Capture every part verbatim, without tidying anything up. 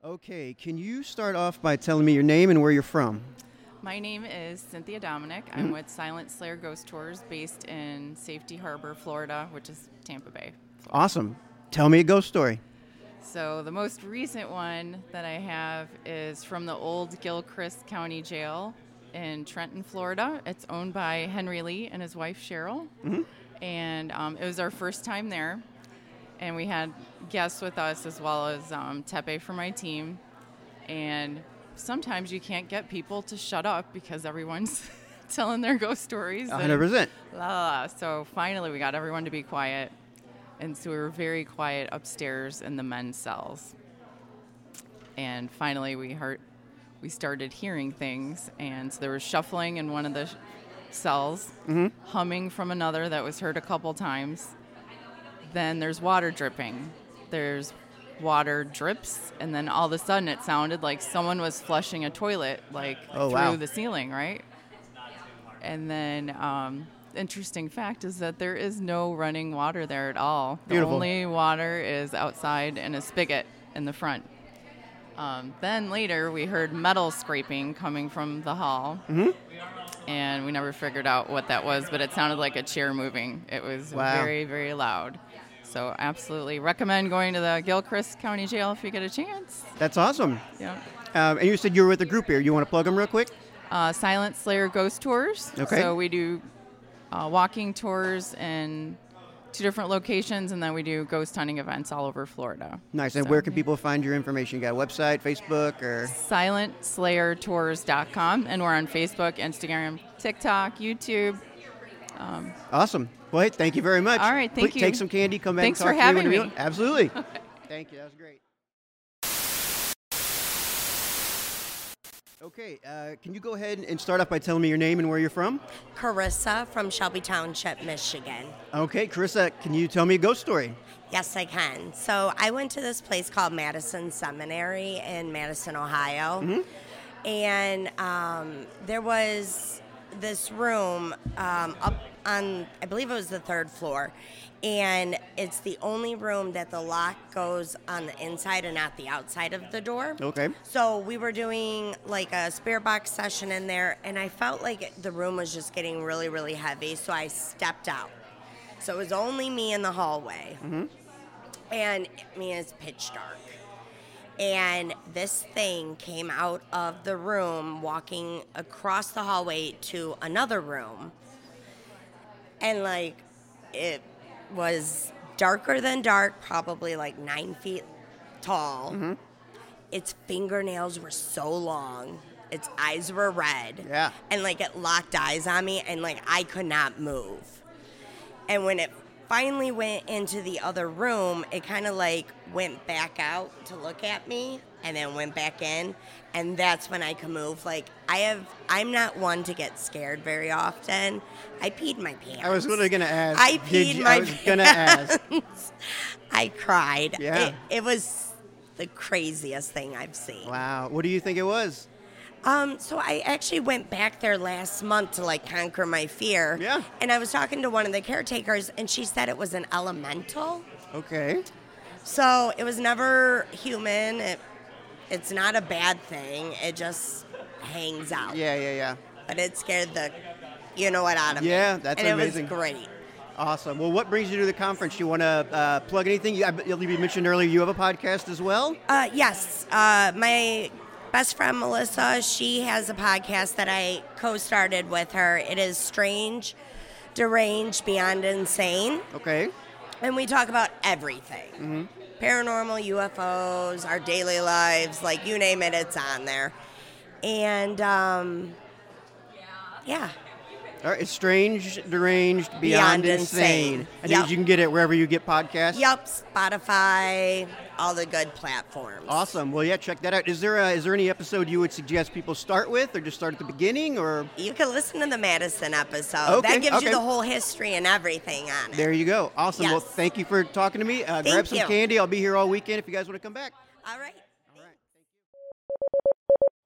Okay, can you start off by telling me your name and where you're from? My name is Cynthia Dominic. I'm Mm-hmm. with Silent Slayer Ghost Tours based in Safety Harbor, Florida, which is Tampa Bay, Florida. Awesome. Tell me a ghost story. So the most recent one that I have is from the old Gilchrist County Jail in Trenton, Florida. It's owned by Henry Lee and his wife Cheryl. Mm-hmm. And um, it was our first time there. And we had guests with us as well as um, Tepe from my team. And sometimes you can't get people to shut up because everyone's telling their ghost stories. one hundred percent. And la, la, la. So finally we got everyone to be quiet. And so we were very quiet upstairs in the men's cells. And finally we heard, we started hearing things. And so there was shuffling in one of the sh- cells, Mm-hmm. humming from another that was heard a couple times. Then there's water dripping. There's water drips, and then all of a sudden it sounded like someone was flushing a toilet, like Oh, through wow. the ceiling, right? And then, um, interesting fact is that there is no running water there at all. The Beautiful. only water is outside in a spigot in the front. Um, then later we heard metal scraping coming from the hall. Mm-hmm. And we never figured out what that was, but it sounded like a chair moving. It was Wow. very, very loud. So absolutely recommend going to the Gilchrist County Jail if you get a chance. That's awesome. Yeah. Um, and you said you were with a group here. You want to plug them real quick? Uh, Silent Slayer Ghost Tours. Okay. So we do uh, walking tours in two different locations, and then we do ghost hunting events all over Florida. Nice. And So, where can people find your information? You got a website, Facebook, or? silent slayer tours dot com, and we're on Facebook, Instagram, TikTok, YouTube. Um, Awesome. Well, hey, thank you very much. All right, thank Please you. Take some candy, come back Thanks and talk for to having you. when me. you- Absolutely. Thank you. That was great. Okay, uh, can you go ahead and start off by telling me your name and where you're from? Carissa from Shelby Township, Michigan. Okay, Carissa, can you tell me a ghost story? Yes, I can. So I went to this place called Madison Seminary in Madison, Ohio. Mm-hmm. And um, there was this room um, up on, I believe it was the third floor. And it's the only room that the lock goes on the inside and not the outside of the door. Okay. So we were doing like a spirit box session in there, and I felt like the room was just getting really, really heavy, so I stepped out. So it was only me in the hallway. Mm-hmm. And I mean, it's pitch dark. And this thing came out of the room, walking across the hallway to another room. And like, it was darker than dark, probably like nine feet tall. Mm-hmm. Its fingernails were so long. Its eyes were red. Yeah. And like it locked eyes on me, and like I could not move. And when it finally went into the other room, it kind of like went back out to look at me and then went back in. And that's when I could move. Like I have, I'm not one to get scared very often. I peed my pants. I was literally going to ask. I did peed you- my I was going to ask. pants. I cried. Yeah. It, it was the craziest thing I've seen. Wow. What do you think it was? Um, so I actually went back there last month to like conquer my fear. Yeah. And I was talking to one of the caretakers, and she said it was an elemental. Okay. So it was never human. It, it's not a bad thing. It just hangs out. Yeah, yeah, yeah. But it scared the, you know what, out of me. Yeah, that's and amazing. And it was great. Awesome. Well, what brings you to the conference? You want to uh, plug anything? You, I believe you mentioned earlier you have a podcast as well? Uh, yes. Uh, my best friend Melissa, she has a podcast that I co-started with her. It is Strange, Deranged, Beyond Insane. Okay. And we talk about everything. Mm-hmm. Paranormal, U F Os, our daily lives, like you name it, it's on there. And, um, yeah. All right. It's Strange, Deranged, Beyond, Beyond Insane. Insane. And Yep. you can get it wherever you get podcasts? Yep, Spotify, all the good platforms. Awesome. Well, yeah, check that out. Is there a, is there any episode you would suggest people start with, or just start at the beginning, or? You can listen to the Madison episode. Okay, That gives okay. you the whole history and everything on it. There you go. Awesome. Well, Yes. thank you for talking to me. Uh, Thank grab some you. candy. I'll be here all weekend if you guys want to come back. All right. All right. Thank you.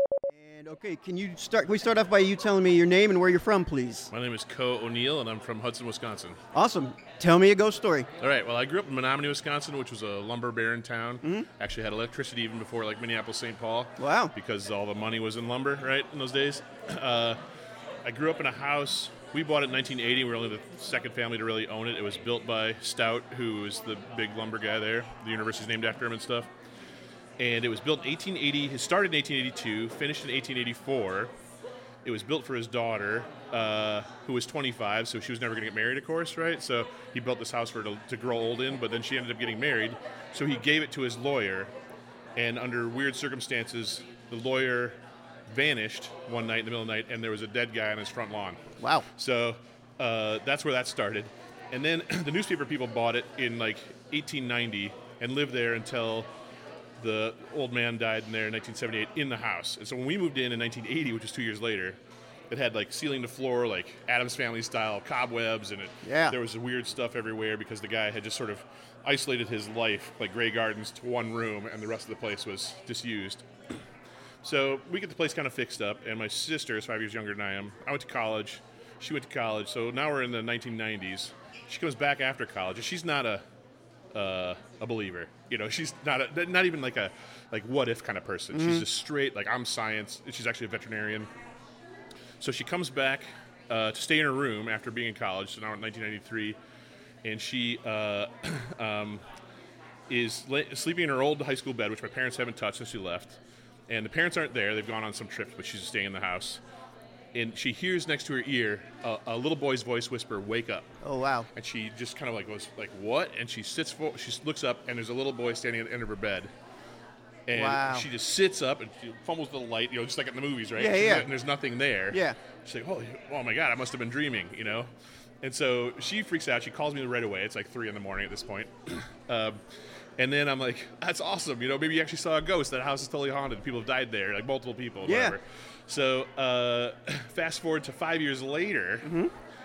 And okay, can you start? Can we start off by you telling me your name and where you're from, please? My name is Co O'Neill, and I'm from Hudson, Wisconsin. Awesome. Tell me a ghost story. All right. Well, I grew up in Menominee, Wisconsin, which was a lumber baron town. Mm-hmm. Actually, had electricity even before like Minneapolis, Saint Paul. Wow. Because all the money was in lumber, right, in those days. Uh, I grew up in a house. We bought it in nineteen eighty. We were only the second family to really own it. It was built by Stout, who was the big lumber guy there. The university's named after him and stuff. And it was built in eighteen eighty. It started in eighteen eighty-two, finished in eighteen eighty-four. It was built for his daughter, uh, who was twenty-five, so she was never going to get married, of course, right? So he built this house for her to, to grow old in, but then she ended up getting married. So he gave it to his lawyer, and under weird circumstances, the lawyer vanished one night in the middle of the night, and there was a dead guy on his front lawn. Wow. So uh, that's where that started. And then the newspaper people bought it in like eighteen ninety and lived there until the old man died in there in nineteen seventy-eight in the house. And so when we moved in in nineteen eighty, which was two years later, it had like ceiling to floor, like Addams Family style cobwebs, and it Yeah. there was weird stuff everywhere because the guy had just sort of isolated his life, like Grey Gardens, to one room, and the rest of the place was disused. So we get the place kind of fixed up, and my sister is five years younger than I am. I went to college. She went to college. So now we're in the nineteen nineties. She comes back after college, and she's not a uh, a believer. You know, she's not a, not even like a like what if kind of person. Mm-hmm. She's just straight like I'm science. She's actually a veterinarian. So she comes back uh, to stay in her room after being in college. So now we're in nineteen ninety-three, and she uh, um, is la- sleeping in her old high school bed, which my parents haven't touched since she left. And the parents aren't there; they've gone on some trips, but she's staying in the house. And she hears next to her ear a, a little boy's voice whisper, "Wake up!" Oh, wow. And she just kind of like goes like, "What?" And she sits, for, she looks up, and there's a little boy standing at the end of her bed. And Wow. she just sits up and she fumbles with the light, you know, just like in the movies, right? Yeah, She's yeah. not- and there's nothing there. Yeah. She's like, "Oh, oh my God, I must have been dreaming," you know. And so she freaks out. She calls me right away. It's like three in the morning at this point. um, and then I'm like, "That's awesome. You know, maybe you actually saw a ghost. That house is totally haunted. People have died there, like multiple people, Yeah. whatever." So uh, fast forward to five years later, Mm-hmm.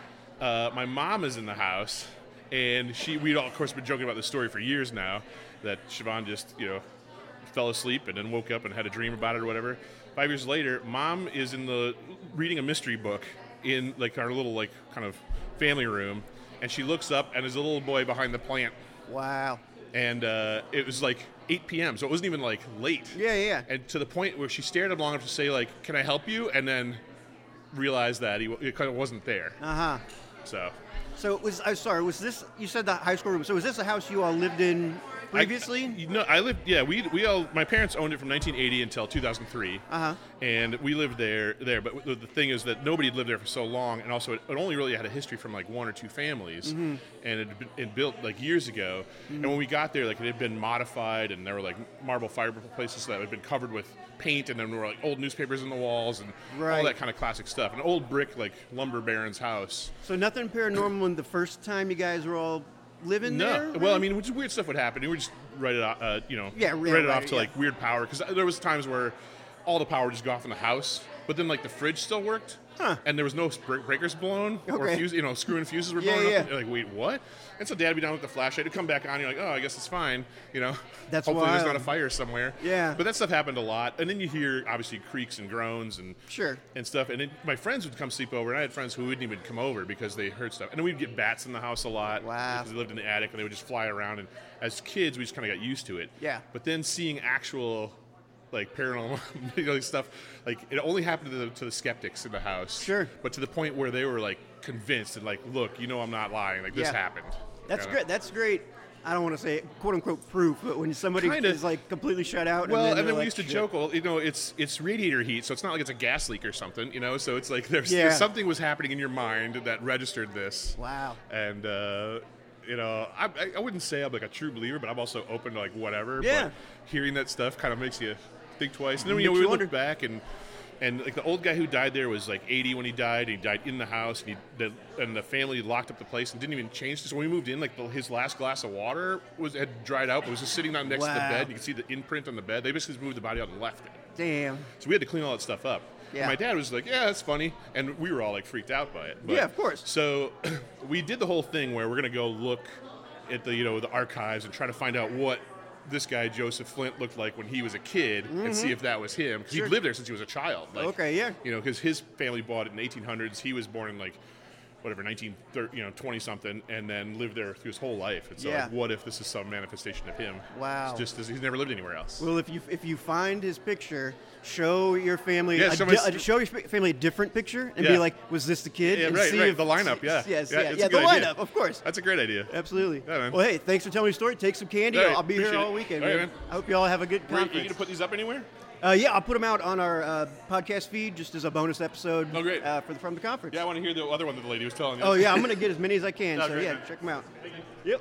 uh, my mom is in the house, and she we'd all, of course, been joking about this story for years now, that Siobhan just, you know, fell asleep and then woke up and had a dream about it or whatever. Five years later, mom is in the reading a mystery book in like our little like kind of family room, and she looks up and there's a little boy behind the plant, Wow. and uh, it was like eight p.m. so it wasn't even like late. Yeah, yeah. And to the point where she stared at him long enough to say like, "Can I help you?" and then realized that he it kind of wasn't there. Uh-huh. So So it was, I'm sorry, was this, you said the high school room, so was this a house you all lived in previously? I, you know, I lived. Yeah, we we all. My parents owned it from nineteen eighty until two thousand three. Uh-huh. And we lived there. There, but the, the thing is that nobody had lived there for so long, and also it, it only really had a history from like one or two families, Mm-hmm. and it had been it built like years ago. And when we got there, like it had been modified, and there were like marble fireplaces that had been covered with paint, and then there were like old newspapers in the walls, and Right. all that kind of classic stuff. An old brick like lumber baron's house. So nothing paranormal when the first time you guys were all living No, there? well, I mean, which weird stuff would happen. You would just write it off, uh, you know, Yeah, yeah, write it right, off to yeah. like weird power, because there was times where all the power would just go off in the house, but then like the fridge still worked, Huh. and there was no sp- breakers blown or Okay. fuse, you know, screw and fuses were Yeah, blown yeah. up. You're like, wait, what? And so Dad would be down with the flashlight, it'd come back on. You're like, oh, I guess it's fine, you know. That's hopefully there's not wild. a fire somewhere. Yeah. But that stuff happened a lot, and then you hear obviously creaks and groans and Sure. and stuff. And then my friends would come sleep over, and I had friends who wouldn't even come over because they heard stuff. And then we'd get bats in the house a lot. Wow. Because they lived in the attic, and they would just fly around. And as kids, we just kind of got used to it. Yeah. But then seeing actual, like, paranormal you know, stuff, like, it only happened to the, to the skeptics in the house. Sure. But to the point where they were, like, convinced and, like, look, you know I'm not lying. Like, this Yeah. happened. That's Kinda. great. That's great. I don't want to say quote unquote proof, but when somebody Kinda. is like completely shut out. Well, and and then, then, they're we like, used to "Shit." joke, well, you know, it's it's radiator heat, so it's not like it's a gas leak or something, you know. So it's like there's, Yeah. there's something was happening in your mind that registered this. Wow. And uh, you know, I, I- I wouldn't say I'm like a true believer, but I'm also open to like whatever. Yeah. But hearing that stuff kind of makes you think twice. And then you Makes know, we you would wonder. look back and. And like the old guy who died there was like eighty when he died. And he died in the house, and, he, the, and the family locked up the place and didn't even change. So when we moved in, like the, his last glass of water was had dried out, but was just sitting down next to the Wow. bed. You could see the imprint on the bed. They basically just moved the body out and left it. Damn. So we had to clean all that stuff up. Yeah. And my dad was like, "Yeah, that's funny," and we were all like freaked out by it. But- Yeah, of course. So we did the whole thing where we're gonna go look at the you know the archives and try to find out what this guy Joseph Flint looked like when he was a kid, and see if that was him. Because Sure. he'd lived there since he was a child. Like, Okay, yeah. You know, because his family bought it in the eighteen hundreds. He was born in like whatever nineteen thirty, you know, twenty something, and then lived there through his whole life. And so, Yeah. like, what if this is some manifestation of him? Wow. It's just he's never lived anywhere else. Well, if you if you find his picture, show your family Yeah, a show di- my- a- show your sp- family a different picture and be Yeah. like, was this the kid? Yeah, and right, see right. if- The lineup, yeah. Yes, Yeah, yeah, it's yeah. a The good idea. lineup, of course. That's a great idea. Absolutely. Yeah, man. Well, hey, thanks for telling me your story. Take some candy. All right, I'll be here appreciate all it. weekend. All right, man. man. I hope you all have a good Were you, conference. you going to put these up anywhere? Uh, yeah, I'll put them out on our uh, podcast feed just as a bonus episode. Oh, great. Uh, for the, from the conference. Yeah, I want to hear the other one that the lady was telling you. Oh yeah, I'm gonna get as many as I can. Oh, so great, yeah, man. check them out. Yep.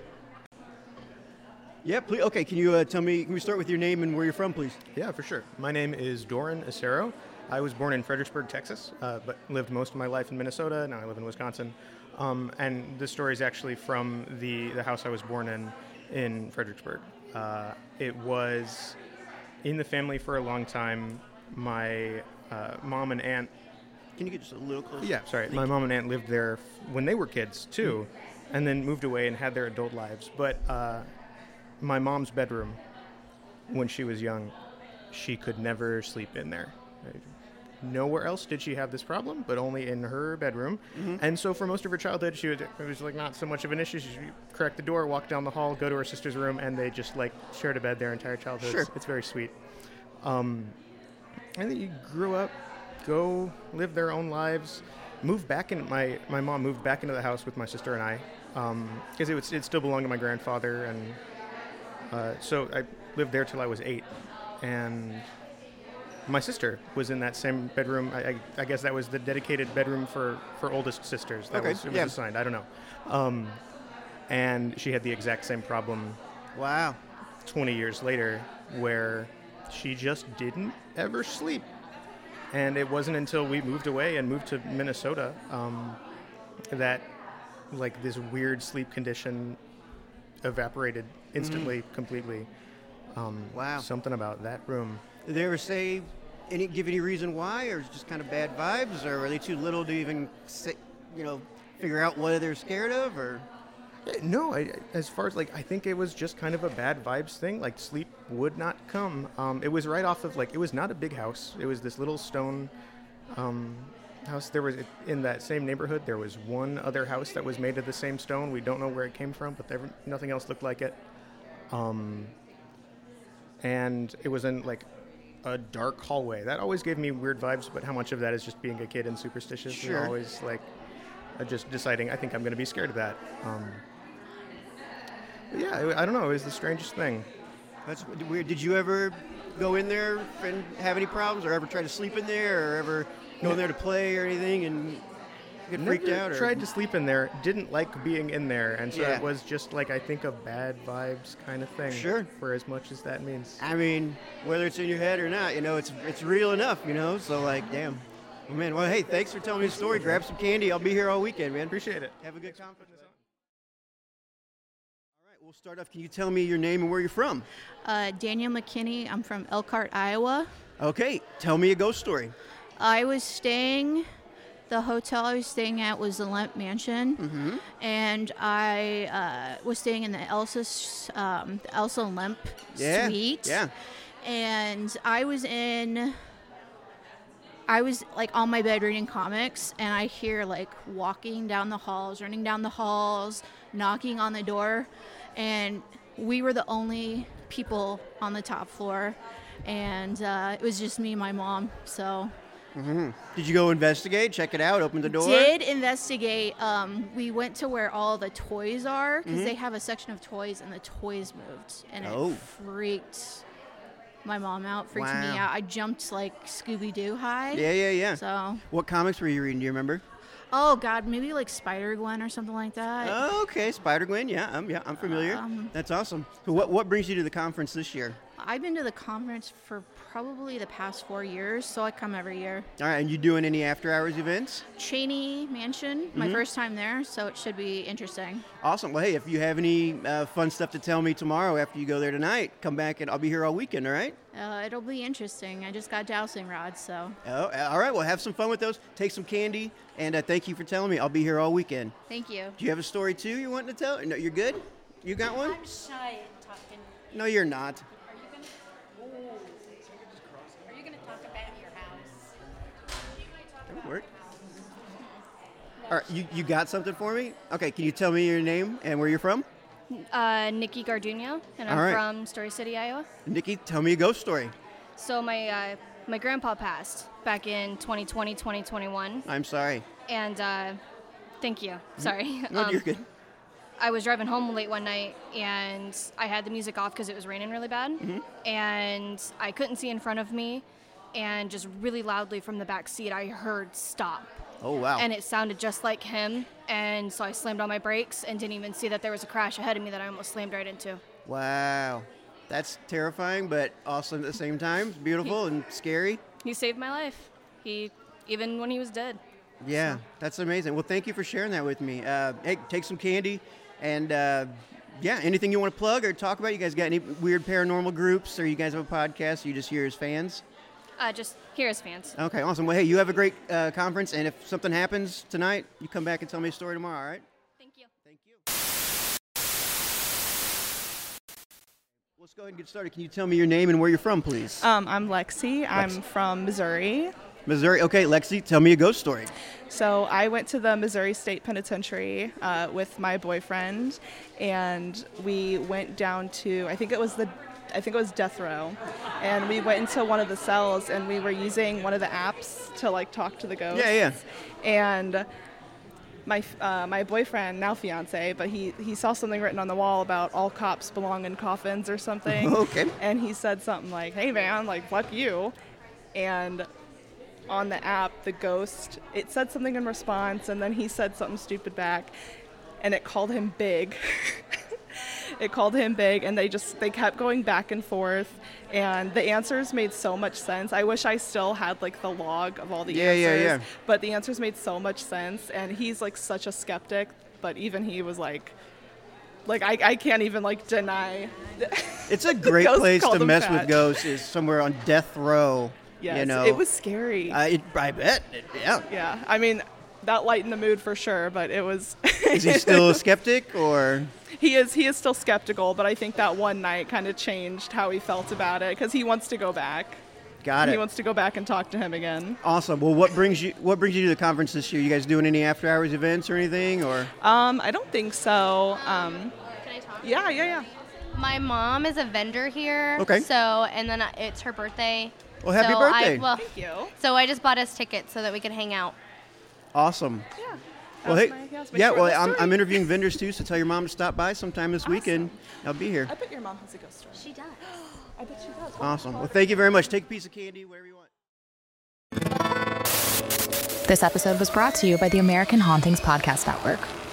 Yeah, please. Okay, can you uh, tell me? Can we start with your name and where you're from, please? Yeah, for sure. My name is Doran Acero. I was born in Fredericksburg, Texas, uh, but lived most of my life in Minnesota. Now I live in Wisconsin. Um, and this story is actually from the, the house I was born in in Fredericksburg. Uh, it was in the family for a long time. My uh, mom and aunt. Can you get just a little closer? Yeah, sorry. My mom and aunt lived there f- when they were kids too, and then moved away and had their adult lives. But uh, my mom's bedroom, when she was young, she could never sleep in there. Nowhere else did she have this problem, but only in her bedroom. And so for most of her childhood, she would, it was like not so much of an issue. She would crack the door, walk down the hall, go to her sister's room, and they just like shared a bed their entire childhood. Sure. It's very sweet. Um, and then you grew up, go live their own lives, move back in. My my mom moved back into the house with my sister and I, because it was it still belonged to my grandfather, and uh, so I lived there till I was eight, and my sister was in that same bedroom. I, I, I guess that was the dedicated bedroom for, for oldest sisters. That Okay, was, it was yeah. assigned. I don't know. Um, and she had the exact same problem Wow. twenty years later, where she just didn't ever sleep. And it wasn't until we moved away and moved to Minnesota um, that like this weird sleep condition evaporated instantly, completely. Um, Wow. Something about that room. Did they ever say any give any reason why, or is it just kind of bad vibes, or are they too little to even say, you know, figure out what they're scared of, or? No, I, as far as like, I think it was just kind of a bad vibes thing. Like sleep would not come. Um, it was right off of like, it was not a big house. It was this little stone um, house. There was in that same neighborhood. There was one other house that was made of the same stone. We don't know where it came from, but there, nothing else looked like it. Um, and it was in like a dark hallway. That always gave me weird vibes. But how much of that is just being a kid and superstitious? Sure. And always like uh, just deciding I think I'm going to be scared of that. Um, Yeah, I I don't know. It was the strangest thing. That's weird. Did you ever go in there and have any problems, or ever try to sleep in there, or ever go in there to play or anything and get freaked Never out? Or? tried to sleep in there. Didn't like being in there, and so Yeah. it was just like I think a bad vibes kind of thing. Sure. For as much as that means. I mean, whether it's in your head or not, you know, it's it's real enough, you know. So like, damn. Well, man. Well, hey, thanks for telling me the story. Grab some candy. I'll be here all weekend, man. Appreciate it. Have a good conference. All right, we'll start off. Can you tell me your name and where you're from? Uh, Daniel McKinney. I'm from Elkhart, Iowa. Okay, tell me a ghost story. I was staying, the hotel I was staying at was the Lemp Mansion, Mm-hmm. and I uh, was staying in the Elsa, um, the Elsa Lemp Yeah. suite. Yeah. And I was in, I was like on my bed reading comics, and I hear like walking down the halls, running down the halls, knocking on the door, and we were the only people on the top floor, and uh, it was just me and my mom. So Did you go investigate, check it out, open the door? did investigate. Um, we went to where all the toys are because Mm-hmm. they have a section of toys, and the toys moved, and Oh. it freaked my mom out, freaked me Wow. out. I jumped like Scooby-Doo high. Yeah, yeah, yeah. So, What comics were you reading? Do you remember? oh God, maybe like Spider-Gwen or something like that. Oh, okay, Spider-Gwen. Yeah, I'm, yeah, I'm familiar. Um, That's awesome. So what what brings you to the conference this year? I've been to the conference for probably the past four years, so I come every year. All right, and you doing any after-hours events? Cheney Mansion, my Mm-hmm. first time there, so it should be interesting. Awesome. Well, hey, if you have any uh, fun stuff to tell me tomorrow after you go there tonight, come back and I'll be here all weekend. All right? Uh, it'll be interesting. I just got dowsing rods, so Oh, all right. Well, have some fun with those. Take some candy, and uh, thank you for telling me. I'll be here all weekend. thank you. Do you have a story too you wanting to tell? No, you're good. You got one? I'm shy in talking. No, you're not. Are you going to talk about your house? That would work. All right, you, you got something for me? Okay, can you tell me your name and where you're from? Uh, Nikki Garduno, and I'm All right. from Story City, Iowa. Nikki, tell me a ghost story. So my uh, my grandpa passed back in twenty twenty, twenty twenty-one, I'm sorry. and uh, thank you. Sorry. No, Um, you're good. I was driving home late one night, and I had the music off because it was raining really bad, and I couldn't see in front of me, and just really loudly from the back seat, I heard stop. Oh, wow. And it sounded just like him, and so I slammed on my brakes and didn't even see that there was a crash ahead of me that I almost slammed right into. Wow. That's terrifying, but awesome at the same time. It's beautiful and scary. He saved my life. He, even when he was dead. Yeah, that's amazing. Well, thank you for sharing that with me. Uh, hey, take some candy, and uh, yeah, anything you want to plug or talk about? You guys got any weird paranormal groups, or you guys have a podcast? Or you just here as fans? Uh, just here as fans. Okay, awesome. Well, hey, you have a great uh, conference, and if something happens tonight, you come back and tell me a story tomorrow, all right? Thank you. Thank you. Let's go ahead and get started. Can you tell me your name and where you're from, please? Um, I'm Lexi. I'm Lexi. from Missouri. Missouri. Okay, Lexi, tell me a ghost story. So I went to the Missouri State Penitentiary uh, with my boyfriend, and we went down to, I think it was the I think it was death row, and we went into one of the cells, and we were using one of the apps to like talk to the ghosts. Yeah, yeah. And my uh, my boyfriend, now fiance, but he he saw something written on the wall about all cops belong in coffins or something. Okay. And he said something like, "Hey man, like fuck you," and on the app, the ghost, it said something in response, and then he said something stupid back, and it called him big. It called him big, and they just they kept going back and forth, and the answers made so much sense. I wish I still had like the log of all the Yeah, yeah, answers, yeah. but the answers made so much sense, and he's like such a skeptic, but even he was like, like I, I can't even like deny. It's a The great ghost place called to him mess fat. with ghosts is somewhere on death row. Yes, you know, it was scary. I, it, I bet. It, yeah. Yeah, I mean, that lightened the mood for sure, but it was. Is he still a skeptic, or? He is. He is still skeptical, but I think that one night kind of changed how he felt about it because he wants to go back. Got He it. wants to go back and talk to him again. Awesome. Well, what brings you what brings you to the conference this year? You guys doing any after hours events or anything, or? Um, I don't think so. Um, Can I talk? yeah, yeah, yeah. My mom is a vendor here. Okay. So, and then it's her birthday. Well, happy so birthday. I, well, Thank you. so I just bought us tickets so that we could hang out. Awesome. Yeah. Well, That's hey, my- that's my yeah. short Well, little I'm, I'm story. interviewing vendors too, so tell your mom to stop by sometime this weekend. I'll be here. I bet your mom has a ghost story. She does. I bet she does. Awesome. Well, thank you very much. Take a piece of candy, whatever you want. This episode was brought to you by the American Hauntings Podcast Network.